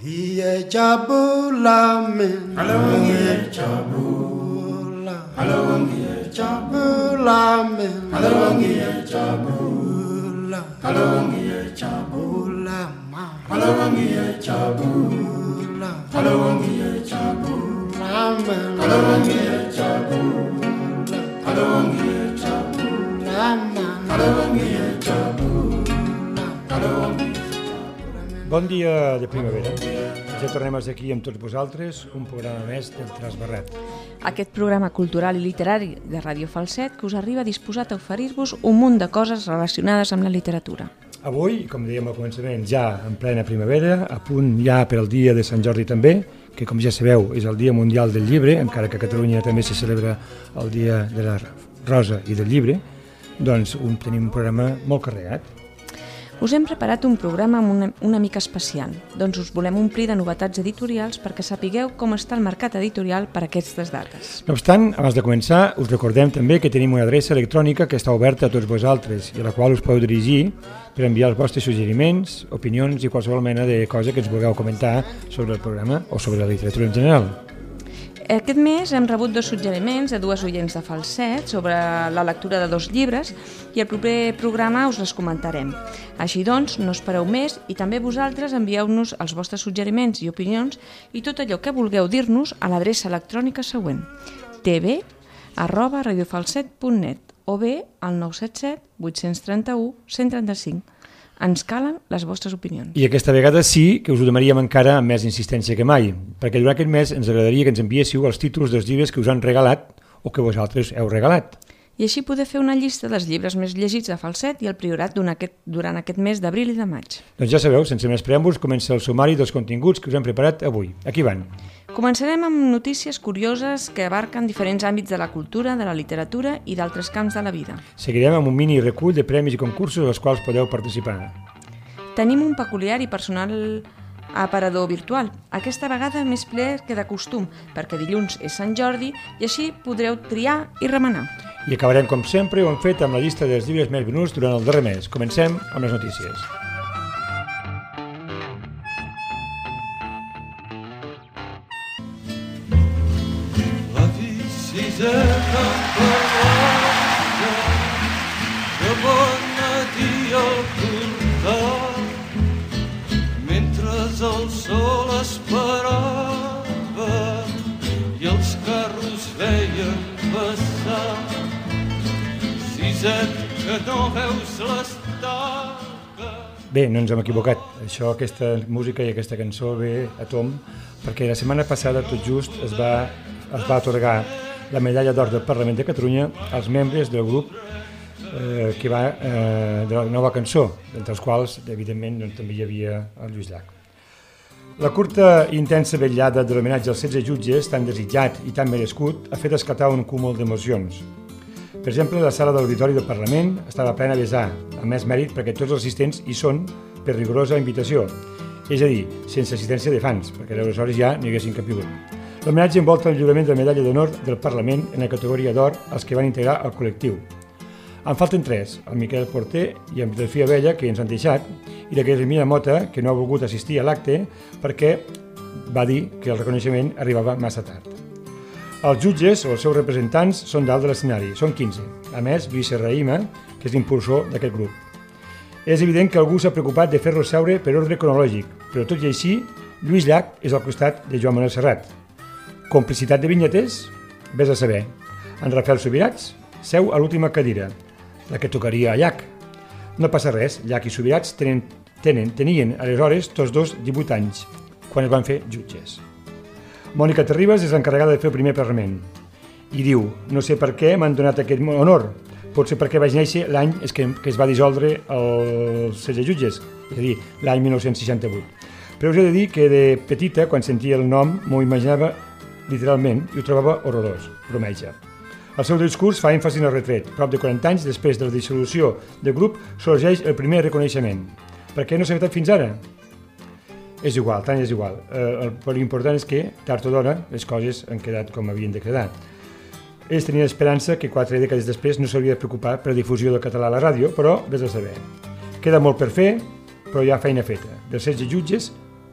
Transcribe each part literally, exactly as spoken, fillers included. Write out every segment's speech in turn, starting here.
Hiye chabula men. Alawangiye chabula. Alawangiye Chabula men. Alawangiye chabula. Alawangiye Chabula ma. Alawangiye chabula. Alawangiye chabula men. Alawangiye chabula. Alawangiye chabula ma. Alawangiye chabula. Alawangiye. Bon dia de primavera. Ja tornem aquí amb tots vosaltres, un programa més del Trasbarrat. Aquest programa cultural i literari de Ràdio Falset que us arriba disposat a oferir-vos un munt de coses relacionades amb la literatura. Avui, com dèiem al començament, ja en plena primavera, a punt ja per al dia de Sant Jordi també, que com ja sabeu és el Dia Mundial del Llibre, encara que a Catalunya també se celebra el Dia de la Rosa i del Llibre, doncs un, tenim un programa molt carregat. Us hem preparat un programa una, una mica especial, doncs us volem omplir de novetats editorials perquè sapigueu com està el mercat editorial per aquestes dates. No obstant, abans de començar, us recordem també que tenim una adreça electrònica que està oberta a tots vosaltres i a la qual us podeu dirigir per enviar els vostres suggeriments, opinions i qualsevol mena de cosa que ens vulgueu comentar sobre el programa o sobre la literatura en general. Aquest mes hem rebut dos suggeriments de dues oients de Falset sobre la lectura de dos llibres i el proper programa us les comentarem. Així doncs, no espereu més i també vosaltres envieu-nos els vostres suggeriments i opinions i tot allò que vulgueu dir-nos a l'adreça electrònica següent tv arroba radiofalset punt net o bé al nou set set vuit tres u cent trenta-cinc. Ens calen les vostres opinions. I aquesta vegada sí que us ho demanaríem encara amb més insistència que mai, perquè durant aquest mes ens agradaria que ens enviéssiu els títols dels llibres que us han regalat o que vosaltres heu regalat. I així poder fer una llista dels llibres més llegits de Falset i el Priorat aquest, durant aquest mes d'abril i de maig. Doncs ja sabeu, sense més preàmbuls, comença el sumari dels continguts que us hem preparat avui. Aquí van. Començarem amb notícies curioses que abarquen diferents àmbits de la cultura, de la literatura i d'altres camps de la vida. Seguirem amb un mini recull de premis i concursos als quals podeu participar. Tenim un peculiar i personal aparador virtual, aquesta vegada més ple que de costum, perquè dilluns és Sant Jordi i així podreu triar i remenar. I acabarem, com sempre, ho hem fet amb la llista dels llibres més venuts durant el darrer mes. Comencem amb les notícies. Sisena parada, de bon matí al portal, mentre el sol esperava i els carros veien passar. Siset, que no veus l'estaca. Bé, no ens hem equivocat. Això, aquesta música i aquesta cançó ve a tom perquè la setmana passada tot just es va, es va atorgar la medalla d'or del Parlament de Catalunya als membres del grup eh, que va eh, de la nova cançó, entre els quals, evidentment, doncs, també hi havia el Lluís Llach. La curta i intensa vetllada de l'homenatge als setze jutges, tan desitjat i tan merescut, ha fet esclatar un cúmul d'emocions. Per exemple, la sala de l'Auditori del Parlament estava plena a besar, amb més mèrit perquè tots els assistents hi són per rigorosa invitació, és a dir, sense assistència de fans, perquè aleshores ja n'hi haguessin capígut. L'homenatge envolta el lliurament de la medalla d'honor del Parlament en la categoria d'or als que van integrar el col·lectiu. En falten tres, el Miquel Porter i en Delfí Abella, que ens han deixat, i la Guillermina Mota, que no ha volgut assistir a l'acte perquè va dir que el reconeixement arribava massa tard. Els jutges o els seus representants són dalt de l'escenari, són quinze. A més, Lluís Serraïma, que és l'impulsor d'aquest grup. És evident que algú s'ha preocupat de fer-lo seure per ordre cronològic, però tot i així, Lluís Llach és al costat de Joan Manuel Serrat. Complicitat de vinyetes? Ves a saber. En Rafael Subirats seu a l'última cadira, la que tocaria a Llach. No passa res, Llach i Subirats tenen, tenen, tenien aleshores tots dos divuit anys, quan es van fer jutges. Mònica Terribas és l'encarregada de fer el primer parlament i diu, no sé per què m'han donat aquest honor, potser perquè vaig néixer l'any que, que es va dissoldre els setze jutges, és a dir, l'any mil nou-cents seixanta-vuit. Però us he de dir que de petita, quan sentia el nom, m'ho imaginava literalment, i ho trobava horrorós, bromeja. El seu discurs fa èmfasi en el retret. Prop de quaranta anys després de la dissolució del grup sorgeix el primer reconeixement. Per què no s'ha fet fins ara? És igual, tant és igual. Eh, L'important és que, tard o d'hora, les coses han quedat com havien de quedar. Ells tenien esperança que quatre dècades després no s'hauria de preocupar per la difusió del català a la ràdio, però vés a saber. Queda molt per fer, però hi ha feina feta. Dels setze jutges,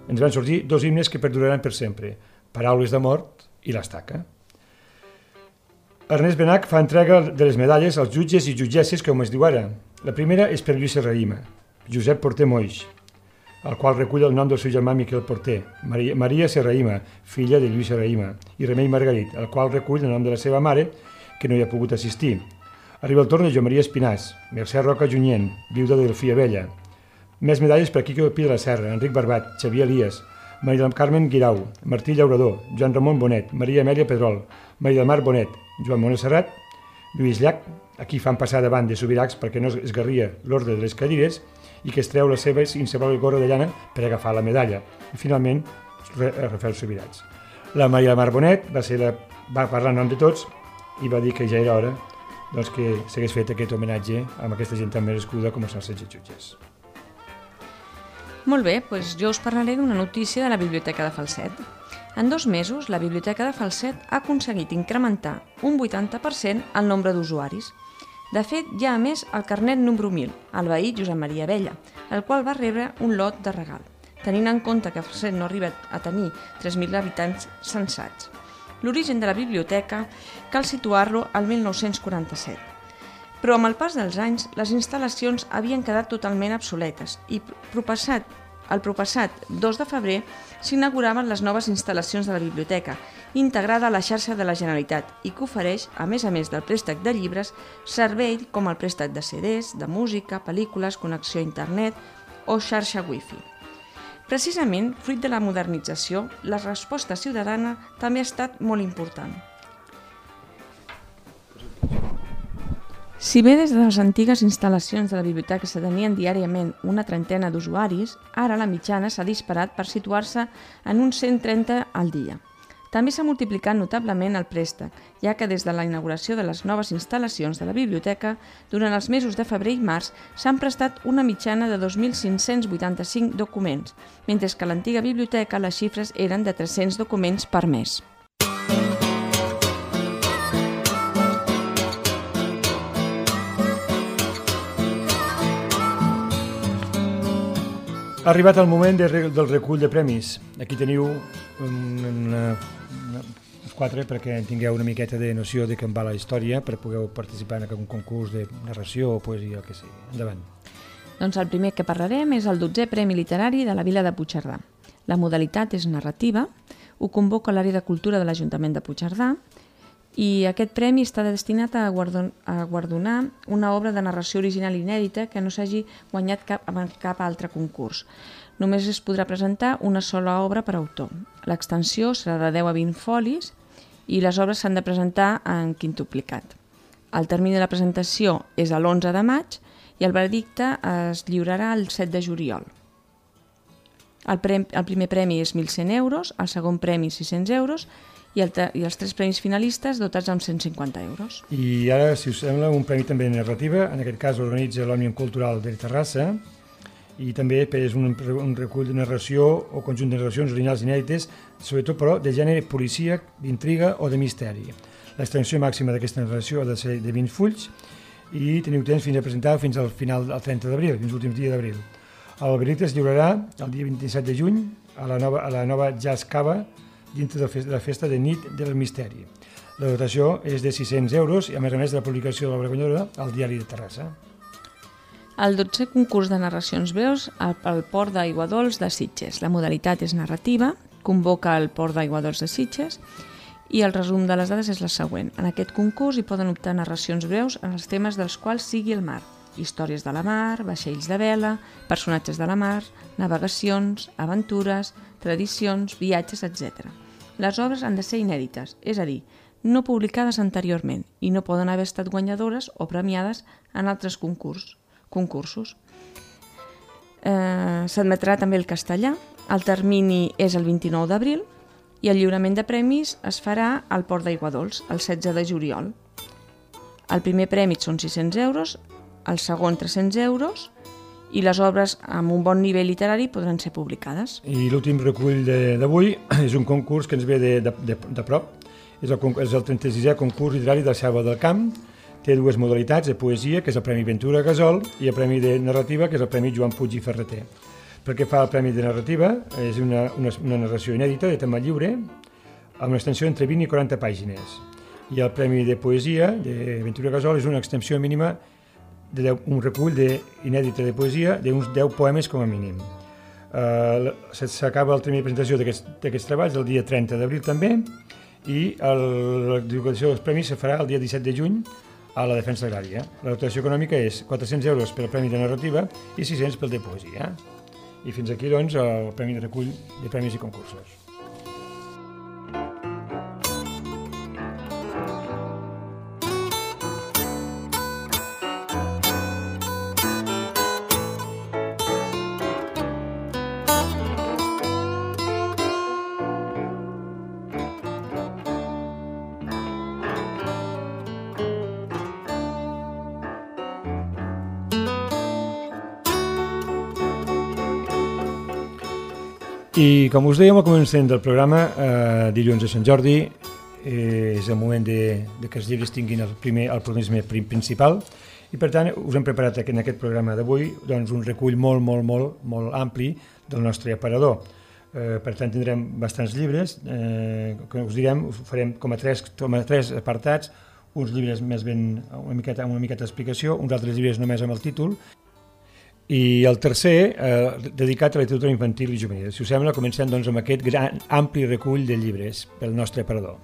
ens van sortir dos himnes que perduraran per sempre, Paraules de mort i l'Estaca. Ernest Benach fa entrega de les medalles als jutges i jutgesses, com es diu ara. La primera és per Lluís Serrahima, Josep Porter Moix, el qual recull el nom del seu germà Miquel Porter, Maria, Maria Serrahima, filla de Lluís Serrahima, i Remei Margarit, el qual recull el nom de la seva mare, que no hi ha pogut assistir. Arriba el torn de Joan Maria Espinàs, Mercè Roca Junyent, viuda de Delfí Abella. Més medalles per Quico Pi de la Serra, Enric Barbat, Xavier Elias, Maria del Carmen Guirau, Martí Llaurador, Joan Ramon Bonet, Maria Amèlia Pedrol, Maria del Mar Bonet, Joan Manuel Serrat, Lluís Llach, aquí fan passar davant de Subiracs perquè no esgarria l'ordre de les cadires i que es treu la seva inseparable gorra de llana per agafar la medalla. I finalment, Rafael Subirats. La Maria del Mar Bonet va, ser la, va parlar en nom de tots i va dir que ja era hora doncs, que s'hagués fet aquest homenatge amb aquesta gent tan merescuda com els nostres jutges. Molt bé, doncs jo us parlaré d'una notícia de la Biblioteca de Falset. En dos mesos, la Biblioteca de Falset ha aconseguit incrementar un vuitanta per cent el nombre d'usuaris. De fet, ja ha emès el carnet número mil, el veí Josep Maria Abella, el qual va rebre un lot de regal, tenint en compte que Falset no arriba a tenir tres mil habitants censats. L'origen de la biblioteca cal situar-lo al mil nou-cents quaranta-set. Però amb el pas dels anys, les instal·lacions havien quedat totalment obsoletes i propassat, el propassat dos de febrer s'inauguraven les noves instal·lacions de la biblioteca, integrada a la xarxa de la Generalitat i que ofereix, a més a més del préstec de llibres, servei com el préstec de C Ds, de música, pel·lícules, connexió a internet o xarxa wifi. Precisament, fruit de la modernització, la resposta ciutadana també ha estat molt important. Si bé des de les antigues instal·lacions de la biblioteca se tenien diàriament una trentena d'usuaris, ara la mitjana s'ha disparat per situar-se en uns cent trenta al dia. També s'ha multiplicat notablement el préstec, ja que des de la inauguració de les noves instal·lacions de la biblioteca, durant els mesos de febrer i març s'han prestat una mitjana de dos mil cinc-cents vuitanta-cinc documents, mentre que a l'antiga biblioteca les xifres eren de tres-cents documents per mes. Ha arribat el moment de, del recull de premis. Aquí teniu una, una, uns quatre perquè tingueu una miqueta de noció de com va la història per poder participar en algun concurs de narració o poesia, el que sigui. Endavant. Doncs el primer que parlarem és el dotzè Premi Literari de la Vila de Puigcerdà. La modalitat és narrativa, ho convoca l'àrea de cultura de l'Ajuntament de Puigcerdà i aquest premi està destinat a guardonar una obra de narració original inèdita que no s'hagi guanyat cap, cap altre concurs. Només es podrà presentar una sola obra per autor. L'extensió serà de deu a vint folis i les obres s'han de presentar en quintuplicat. El termini de la presentació és a l'onze de maig i el veredicte es lliurarà el set de juliol. El, premi, el primer premi és mil cent euros, el segon premi sis-cents euros i, el, i els tres premis finalistes dotats amb cent cinquanta euros. I ara, si us sembla, un premi també de narrativa, en aquest cas organitza l'Òmnium Cultural de Terrassa i també és un, un recull de narració o conjunt de narracions originals inèdites, sobretot però de gènere policíac, d'intriga o de misteri. L'extensió màxima d'aquesta narració ha de ser de vint fulls i teniu temps fins a presentar fins al final, al trenta d'abril, fins l'últim dia d'abril. El veredicte es lliurarà el dia vint-i-set de juny a la nova, a la nova Jazz Cava dintre de la festa de nit del misteri. La dotació és de sis-cents euros i a més a més de la publicació de l'obra guanyadora al diari de Terrassa. El dotzè concurs de narracions breus al Port d'Aiguadols de Sitges. La modalitat és narrativa, convoca el Port d'Aiguadols de Sitges i el resum de les dades és la següent. En aquest concurs hi poden optar narracions breus en els temes dels quals sigui el mar. Històries de la mar, vaixells de vela, personatges de la mar, navegacions, aventures, tradicions, viatges, etcètera. Les obres han de ser inèdites, és a dir, no publicades anteriorment i no poden haver estat guanyadores o premiades en altres concurs, concursos. Eh, S'admetrà també el castellà, el termini és el vint-i-nou d'abril i el lliurament de premis es farà al Port d'Aiguadols, el setze de juliol. El primer premi són sis-cents euros, el segon tres-cents euros i les obres amb un bon nivell literari podran ser publicades. I l'últim recull d'avui és un concurs que ens ve de, de, de, de prop. És el, és el trenta-sisè concurs literari del Selva del Camp. Té dues modalitats de poesia, que és el Premi Ventura Gasol, i el Premi de narrativa, que és el Premi Joan Puig i Ferreter. Pel que fa al Premi de Narrativa, és una, una, una narració inèdita de tema lliure, amb una extensió entre vint i quaranta pàgines. I el Premi de Poesia de Ventura Gasol és una extensió mínima de deu, un recull de, inèdita de poesia d'uns deu poemes com a mínim. Uh, S'acaba el termini de presentació d'aquests treballs el dia trenta d'abril també, i el, la divulgació dels premis se farà el dia disset de juny a la Defensa Agrària. La dotació econòmica és quatre-cents euros per al Premi de Narrativa i sis-cents pel de Poesia. I fins aquí, doncs, el Premi de Recull de Premis i Concursos. I com us dèiem al començament del programa, eh, dilluns de Sant Jordi, eh, és el moment de, de que els llibres tinguin el primer el protagonisme principal, i per tant us hem preparat en aquest programa d'avui doncs, un recull molt, molt, molt, molt ampli del nostre aparador. Eh, per tant tindrem bastants llibres, eh, que us direm, us farem com a tres, com a tres apartats, uns llibres més ben, una miqueta, amb una miqueta d'explicació, uns altres llibres només amb el títol, i el tercer, eh, dedicat a la literatura infantil i juvenil. Si us sembla, comencem doncs, amb aquest gran, ampli recull de llibres pel nostre aparador.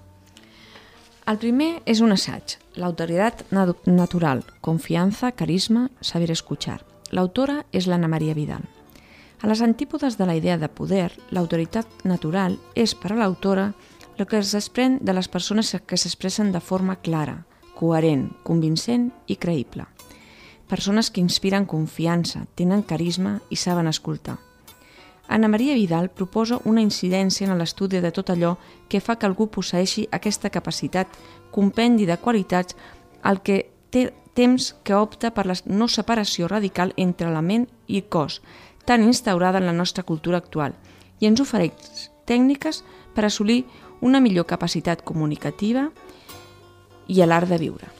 El primer és un assaig, l'autoritat natural, confianza, carisma, saber escuchar. L'autora és l'Anna Maria Vidal. A les antípodes de la idea de poder, l'autoritat natural és per a l'autora el que es desprèn de les persones que s'expressen de forma clara, coherent, convincent i creïble. Persones que inspiren confiança, tenen carisma i saben escoltar. Anna Maria Vidal proposa una incidència en l'estudi de tot allò que fa que algú posseeixi aquesta capacitat, compendi de qualitats, al que té temps que opta per la no separació radical entre la ment i cos, tan instaurada en la nostra cultura actual, i ens ofereix tècniques per assolir una millor capacitat comunicativa i a l'art de viure.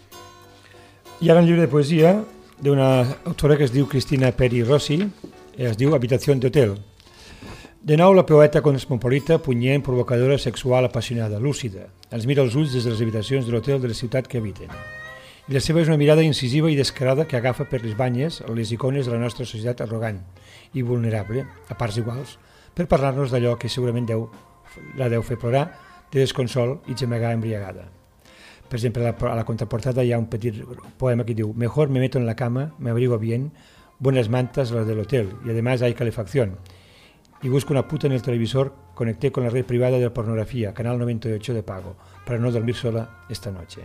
I ara un llibre de poesia d'una autora que es diu Cristina Peri Rossi, es diu Habitació d'Hotel. De nou, la poeta cosmopolita, punyent, provocadora, sexual, apassionada, lúcida. Ens mira als ulls des de les habitacions de l'hotel de la ciutat que habiten. I la seva és una mirada incisiva i descarada que agafa per les banyes les icones de la nostra societat arrogant i vulnerable, a parts iguals, per parlar-nos d'allò que segurament deu, la deu fer plorar, de desconsol i gemegar embriagada. Per exemple, a la contraportada hi ha un petit poema que diu: «Mejor me meto en la cama, me abrigo bien, buenas mantas las del hotel, y además hay calefacción. Y busco una puta en el televisor, conecté con la red privada de pornografía, canal noventa y ocho de pago, para no dormir sola esta noche».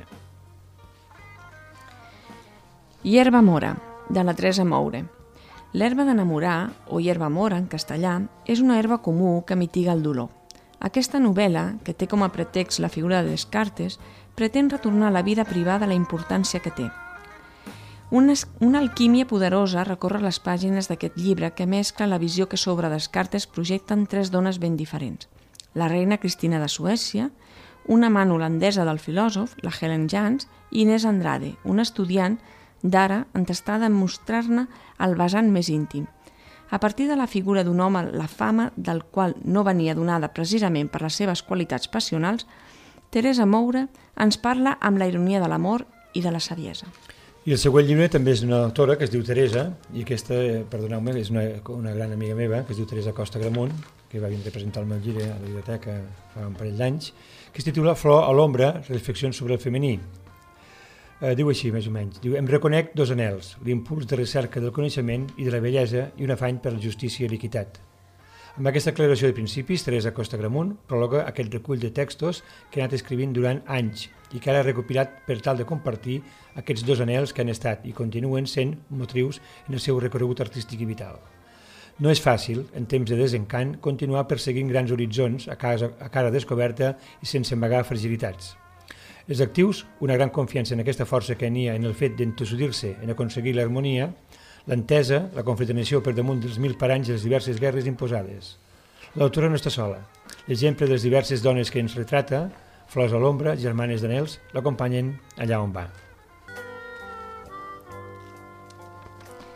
Hierba mora, de la Teresa Moure. L'herba d'enamorar, o hierba mora en castellà, és una herba comú que mitiga el dolor. Aquesta novel·la, que té com a pretext la figura de Descartes, pretén retornar a la vida privada la importància que té. Una, una alquímia poderosa recorre les pàgines d'aquest llibre que mescla la visió que sobre Descartes projecten tres dones ben diferents. La reina Cristina de Suècia, una amant holandesa del filòsof, la Helen Jans, i Inés Andrade, una estudiant d'ara entestada en mostrar-ne el vessant més íntim. A partir de la figura d'un home, la fama del qual no venia donada precisament per les seves qualitats passionals, Teresa Moure ens parla amb la ironia de l'amor i de la saviesa. I el següent llibre també és d'una autora que es diu Teresa, i aquesta, perdoneu-me, és una, una gran amiga meva, que es diu Teresa Costa Gramunt, que va vindre a presentar el meu llibre a la biblioteca fa un parell d'anys, que es titula Flor a l'ombra, reflexions sobre el femení. Eh, diu així, més o menys. Diu: «Em reconec dos anhels, l'impuls de recerca del coneixement i de la bellesa i un afany per la justícia i l'equitat». Amb aquesta aclaració de principis, Teresa Costa Gramunt prologa aquest recull de textos que ha anat escrivint durant anys i que ara ha recopilat per tal de compartir aquests dos anhels que han estat i continuen sent motrius en el seu recorregut artístic i vital. No és fàcil, en temps de desencant, continuar perseguint grans horitzons a, casa, a cara descoberta i sense amagar fragilitats. Els actius, una gran confiança en aquesta força que n'hi ha en el fet d'entossudir-se en aconseguir l'harmonia, l'entesa, la confraternizació per damunt dels mil paranys de les diverses guerres imposades. L'autora no està sola. L'exemple de les diverses dones que ens retrata, flors a l'ombra, germanes d'anhels, l'acompanyen allà on va.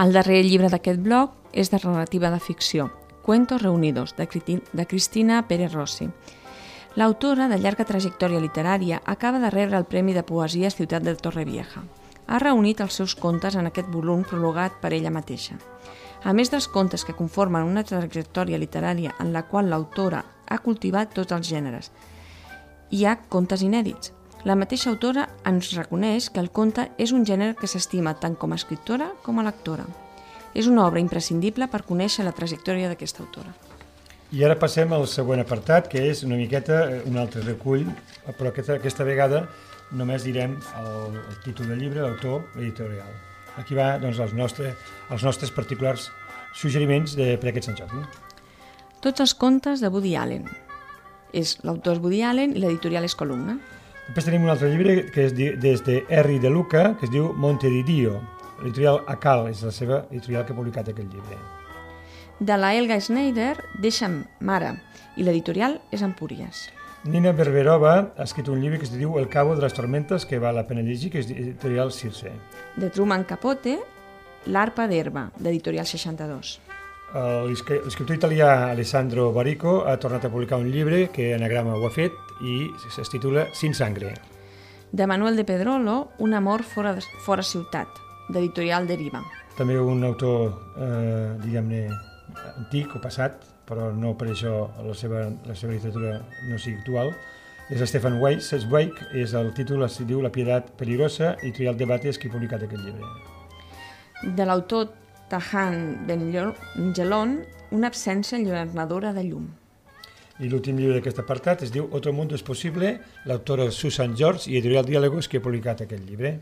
El darrer llibre d'aquest blog és de narrativa de ficció, Cuentos reunidos, de Cristina Pérez Rossi. L'autora, de llarga trajectòria literària, acaba de rebre el Premi de Poesia Ciutat de Torrevieja. Ha reunit els seus contes en aquest volum prologat per ella mateixa. A més dels contes que conformen una trajectòria literària en la qual l'autora ha cultivat tots els gèneres, hi ha contes inèdits. La mateixa autora ens reconeix que el conte és un gènere que s'estima tant com a escriptora com a lectora. És una obra imprescindible per conèixer la trajectòria d'aquesta autora. I ara passem al següent apartat, que és una miqueta un altre recull, però aquesta, aquesta vegada només direm el, el títol del llibre, l'autor, l'editorial. Aquí va doncs, els, nostres, els nostres particulars suggeriments de, per aquest Sant Jordi. Tots els contes de Woody Allen. És l'autor és Woody Allen i l'editorial és Columna. Després tenim un altre llibre que és des de Henry De Luca, que es diu Monte di Dio. L'editorial Acal és la seva editorial que ha publicat aquest llibre. De la Helga Schneider, Deixa'm, mare, i l'editorial és Empúries. Nina Berberova ha escrit un llibre que es diu El cabo de les tormentes, que val la pena llegir, que és d'editorial Circe. De Truman Capote, L'arpa d'herba, d'editorial seixanta-dos. L'escriptor italià Alessandro Barico ha tornat a publicar un llibre que Anagrama ho ha fet i es titula Sin sangre. De Manuel de Pedrolo, Un amor fora, fora ciutat, d'editorial Deriva. També un autor, eh, diguem-ne, antic o passat, però no per això la seva, la seva literatura no sigui actual, és Stefan Zweig, és el títol, es diu La piedad peligrosa, editorial Debates, que ha publicat aquest llibre. De l'autor Tahan Benjelloun, Una absència enlluernadora de llum. I l'últim llibre d'aquest apartat es diu Otro mundo es posible, l'autora Susan George i editorial Diálogos, que ha publicat aquest llibre.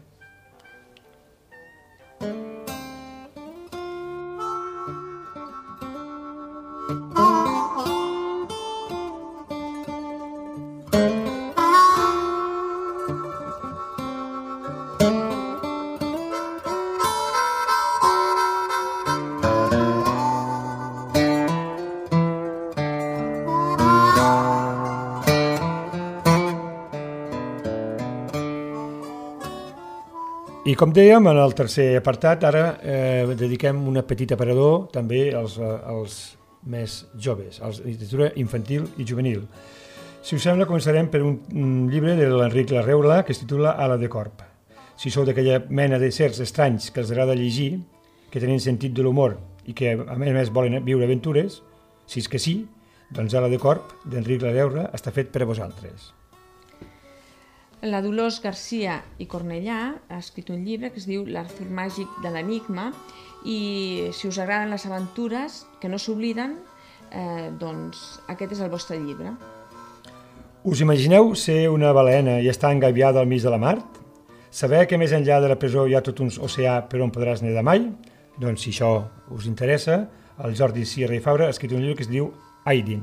I com dèiem, en el tercer apartat, ara eh, dediquem una petita aparador també als, als més joves, a la literatura infantil i juvenil. Si us sembla, començarem per un, un llibre de l'Enric Larreula que es titula Ala de corp. Si sou d'aquella mena de certs estranys que els agrada llegir, que tenen sentit de l'humor i que a més a més volen viure aventures, si és que sí, doncs Ala de corp d'Enric Larreula està fet per a vosaltres. La Dolors Garcia i Cornellà ha escrit un llibre que es diu L'Arthur màgic de l'enigma i si us agraden les aventures que no s'obliden, eh, doncs aquest és el vostre llibre. Us imagineu ser una balena i estar engabiada al mig de la mar? Saber que més enllà de la presó hi ha tot un oceà per on podràs nedar mai? Doncs si això us interessa, el Jordi Sierra i Fabra ha escrit un llibre que es diu Aidin.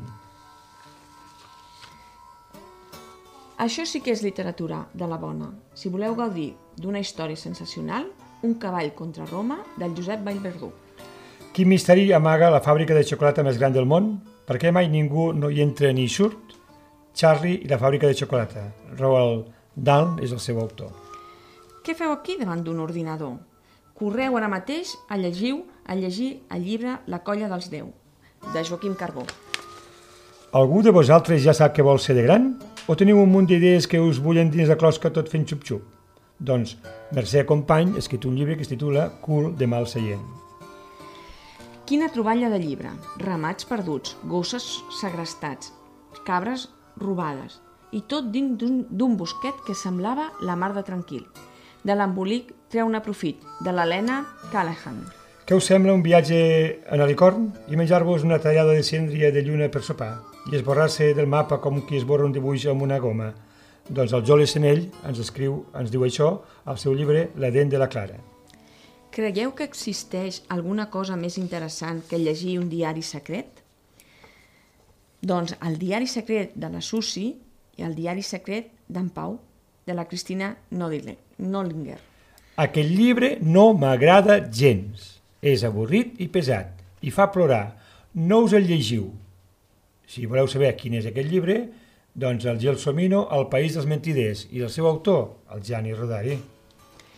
Això sí que és literatura de la bona. Si voleu gaudir d'una història sensacional, Un cavall contra Roma, del Josep Vallverdú. Quin misteri amaga la fàbrica de xocolata més gran del món? Per què mai ningú no hi entra ni hi surt? Charlie i la fàbrica de xocolata. Roald Dahl és el seu autor. Què feu aquí davant d'un ordinador? Correu ara mateix a llegir, a llegir el llibre La colla dels deu, de Joaquim Carbó. Algú de vosaltres ja sap què vol ser de gran? O teniu un munt d'idees que us bullen dins la closca tot fent xup-xup? Doncs Mercè Company ha escrit un llibre que es titula Cul de mal seient. Quina troballa de llibre. Ramats perduts, gosses segrestats, cabres robades i tot dins d'un bosquet que semblava la mar de tranquil. De l'embolic treu-ne profit, de l'Helena Callahan. Què us sembla un viatge en helicorn i menjar-vos una tallada de cendria de lluna per sopar i esborrar-se del mapa com qui esborra un dibuix amb una goma? Doncs el Joli Senell ens escriu, ens diu això al seu llibre La dent de la Clara. Creieu que existeix alguna cosa més interessant que llegir un diari secret? Doncs el diari secret de la Susi i el diari secret d'en Pau, de la Cristina Nollinger. Aquest llibre no m'agrada gens. És avorrit i pesat i fa plorar. No us el llegiu. Si voleu saber quin és aquest llibre, doncs el Gelsomino, El país dels mentiders, i el seu autor, el Gianni Rodari.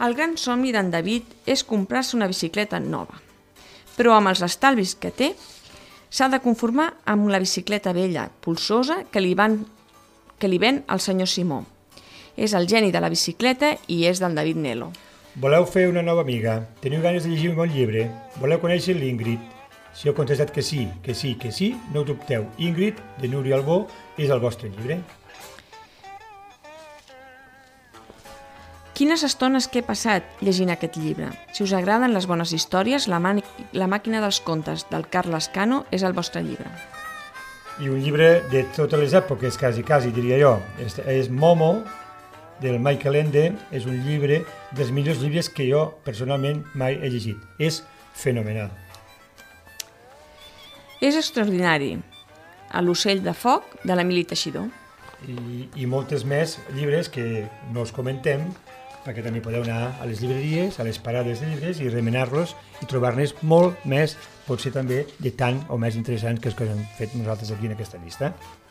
El gran somni d'en David és comprar-se una bicicleta nova, però amb els estalvis que té s'ha de conformar amb la bicicleta vella, polsosa, que li, van, que li ven el senyor Simó. És el geni de la bicicleta i és del David Nelo. Voleu fer una nova amiga? Teniu ganes de llegir un bon llibre? Voleu conèixer l'Ingrid? Si heu contestat que sí, que sí, que sí, no ho dubteu. Ingrid, de Núria Albó, és el vostre llibre. Quines estones que he passat llegint aquest llibre. Si us agraden les bones històries, la, mani- la màquina dels contes del Carles Cano és el vostre llibre. I un llibre de totes les èpoques, quasi, quasi, diria jo. És, és Momo, del Michael Ende, és un llibre dels millors llibres que jo personalment mai he llegit. És fenomenal. És extraordinari. A l'ocell de foc, de l'Emili Teixidor. I, i moltes més llibres que no us comentem, perquè també podeu anar a les llibreries, a les parades de llibres i remenar-los i trobar-ne molt més, potser també de tant o més interessants que els que hem fet nosaltres aquí en aquesta llista.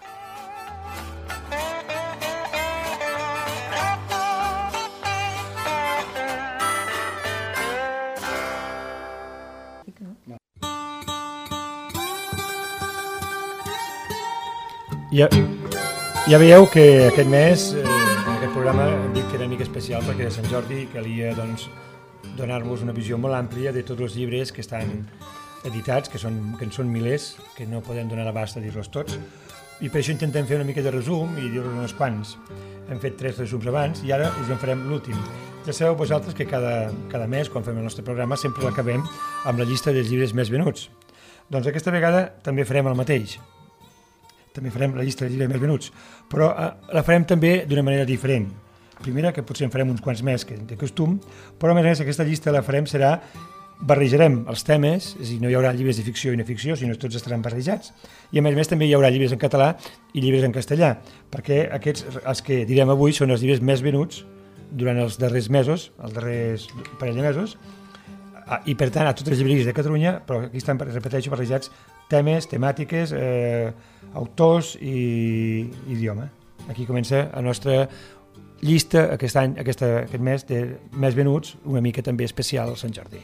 Ja, ja veieu que aquest mes, eh, en aquest programa, hem dit que era una mica especial perquè de Sant Jordi calia doncs, donar-vos una visió molt àmplia de tots els llibres que estan editats, que, són, que en són milers, que no podem donar l'abast a dir-los tots, i per això intentem fer una mica de resum i dir-vos uns quants. Hem fet tres resums abans i ara us en farem l'últim. Ja sabeu vosaltres que cada, cada mes, quan fem el nostre programa, sempre l'acabem amb la llista dels llibres més venuts. Doncs aquesta vegada també farem el mateix. També farem la llista de llibres més venuts, però eh, la farem també d'una manera diferent. Primera, que potser en farem uns quants més que de costum, però a més a més aquesta llista la farem serà, barrejarem els temes, és a dir, no hi haurà llibres de ficció i no ficció, sinó tots estaran barrejats, i a més a més també hi haurà llibres en català i llibres en castellà, perquè aquests, els que direm avui, són els llibres més venuts durant els darrers mesos, els darrers parell de mesos, i per tant a totes les llibreries de Catalunya, però aquí estan, repeteixo, barrejats temes, temàtiques, eh, autors i idioma. Aquí comença la nostra llista aquest any, aquesta, aquest mes de més venuts, una mica també especial al Sant Jordi.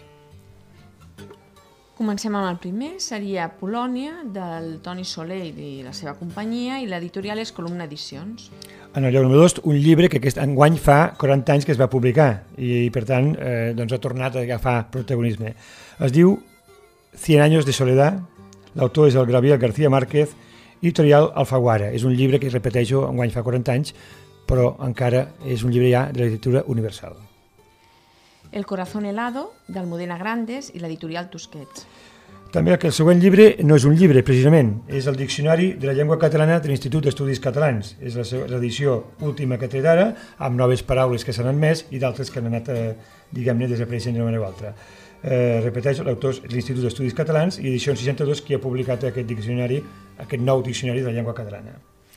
Comencem amb el primer, seria Polònia, del Toni Soler i la seva companyia, i l'editorial és Columna Edicions. En el lloc número dos, un llibre que aquest enguany fa quaranta anys que es va publicar i, i per tant, eh, doncs ha tornat a agafar protagonisme. Es diu Cien años de soledad, l'autor és el Gabriel García Márquez, editorial Alfaguara. És un llibre que, repeteixo, enguany fa quaranta anys, però encara és un llibre ja de la literatura universal. El corazón helado, d'Almudena Grandes i l'editorial Tusquets. També que el següent llibre no és un llibre, precisament, és el Diccionari de la Llengua Catalana de l'Institut d'Estudis Catalans. És l'edició última que té d'ara, amb noves paraules que s'han admès i d'altres que han anat, eh, diguem-ne, desapareixent d'una manera o altra. Eh, repeteixo, l'autor és l'Institut d'Estudis Catalans i edició seixanta-dos qui ha publicat aquest diccionari, aquest nou diccionari de la llengua catalana.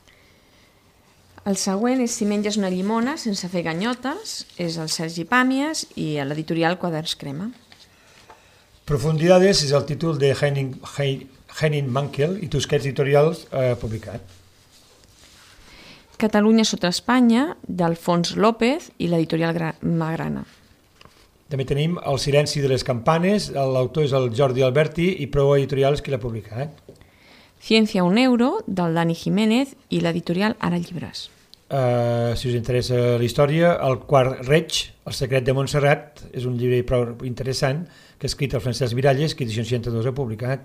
El següent és Si menges una llimona sense fer ganyotes, és el Sergi Pàmies i l'editorial Quaderns Crema. Profundidades és el títol de Henning, Henning Mankell i Tusquets Editorials eh, publicat. Catalunya sota Espanya, d'Alfons López i l'editorial Magrana. També tenim El silenci de les campanes, l'autor és el Jordi Alberti i Prou Editorials qui l'ha publicat. Ciencia un euro, del Dani Jiménez i l'editorial Ara Llibres. Uh, si us interessa la història, El quart reig, El secret de Montserrat, és un llibre prou interessant que ha escrit el Francesc Miralles, que edició seixanta-dos ha publicat.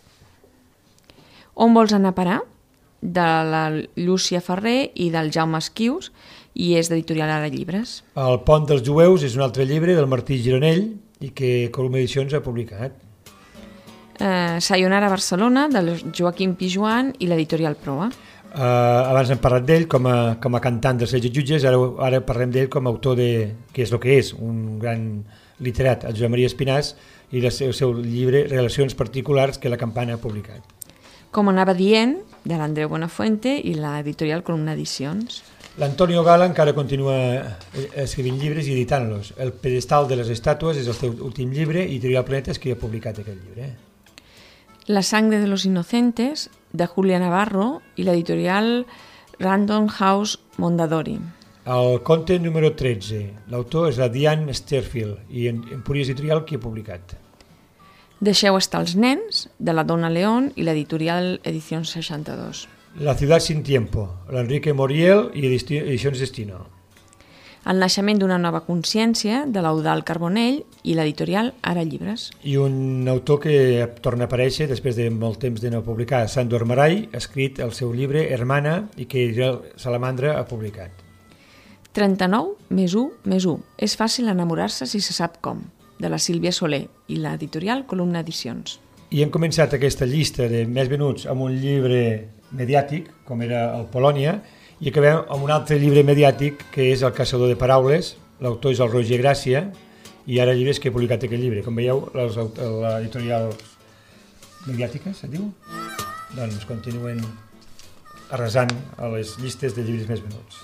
On vols anar a parar? De la Llúcia Ferrer i del Jaume Esquius, i és d'editorial Ara Llibres. El pont dels jueus és un altre llibre del Martí Gironell i que Columna Edicions ha publicat. Uh, Sayonara Barcelona, del Joaquim Pijuan i l'editorial Proa. Uh, abans hem parlat d'ell com a, com a cantant dels Setze Jutges, ara, ara parlem d'ell com a autor de, que és el que és, un gran literat, el Josep Maria Espinàs, i el seu, el seu llibre Relacions particulars que la Campana ha publicat. Com anava dient, de l'Andreu Buenafuente i l'editorial Columna Edicions. L'Antonio Gala encara continua escrivint llibres i editant-los. El pedestal de les estàtues és el seu últim llibre i Editorial Planetes que ha publicat aquest llibre. La sangre de los inocentes, de Julia Navarro i l'editorial Random House Mondadori. El conte número tretze. L'autor és la Diane Sterfield i en Empúria Editorial qui ha publicat. Deixeu estar els nens, de la Donna León i l'editorial Edicions seixanta-dos. La ciutat sin tiempo, l'Enrique Moriel i Edicions Destino. El naixement d'una nova consciència, de l'Eudald Carbonell i l'editorial Ara Llibres. I un autor que torna a aparèixer després de molt temps de no publicar, Sandor Maray, ha escrit el seu llibre Hermana i que Editorial Salamandra ha publicat. trenta-nou més u més u. És fàcil enamorar-se si se sap com, de la Sílvia Soler i l'editorial Columna Edicions. I hem començat aquesta llista de més venuts amb un llibre mediàtic, com era el Polònia, i acabem amb un altre llibre mediàtic que és El caçador de paraules. L'autor és el Roger Gràcia i Ara Llibres que ha publicat aquest llibre. Com veieu, l'editorial mediàtica, se diu? Doncs continuen arrasant a les llistes de llibres més venuts.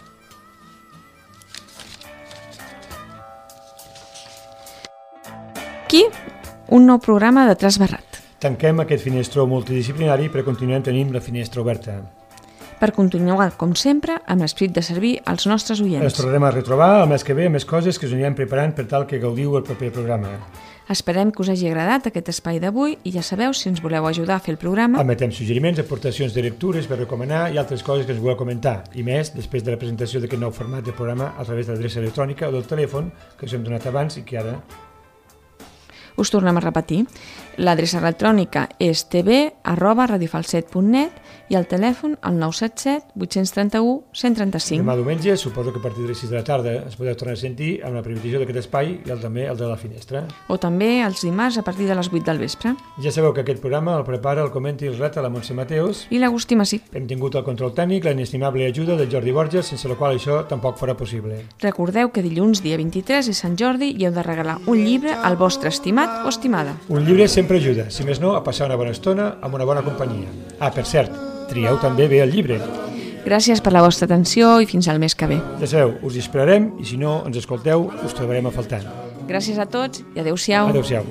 Aquí, un nou programa de Trasbarrat. Tanquem aquest finestró multidisciplinari però continuem tenint la finestra oberta. Per continuar, com sempre, amb l'esperit de servir als nostres oients. Ens tornarem a retrobar el mes que ve amb més coses que us anirem preparant per tal que gaudiu el proper programa. Esperem que us hagi agradat aquest espai d'avui i ja sabeu, si ens voleu ajudar a fer el programa... Emetem suggeriments, aportacions de lectures per recomanar i altres coses que ens voleu comentar. I més, després de la presentació d'aquest nou format de programa a través de l'adreça electrònica o del telèfon que us hem donat abans i que ara... Us tornem a repetir. L'adreça electrònica és tv arroba radiofalset punt net i el telèfon al nou set set vuit tres u cent trenta-cinc. Demà diumenge, suposo que a partir de les sis de la tarda es podeu tornar a sentir amb la previsió d'aquest espai i el, també el de la finestra. O també els dimarts a partir de les vuit del vespre. Ja sabeu que aquest programa el prepara, el comenta i el relata la Montse Mateus i l'Agustí Massip. Hem tingut el control tècnic, la inestimable ajuda del Jordi Borges, sense la qual això tampoc farà possible. Recordeu que dilluns, dia vint-i-tres, és Sant Jordi i heu de regalar un llibre al vostre estimat o estimada. Un llibre sempre ajuda, si més no, a passar una bona estona amb una bona companyia. Ah, per cert, trieu també bé el llibre. Gràcies per la vostra atenció i fins al mes que ve. Ja sabeu, us hi esperarem i si no ens escolteu, us trobarem a faltar. Gràcies a tots i adeu-siau. Adeu-siau.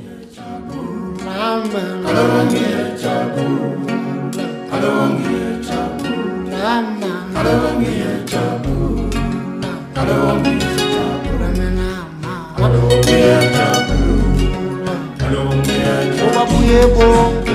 Obabuye bo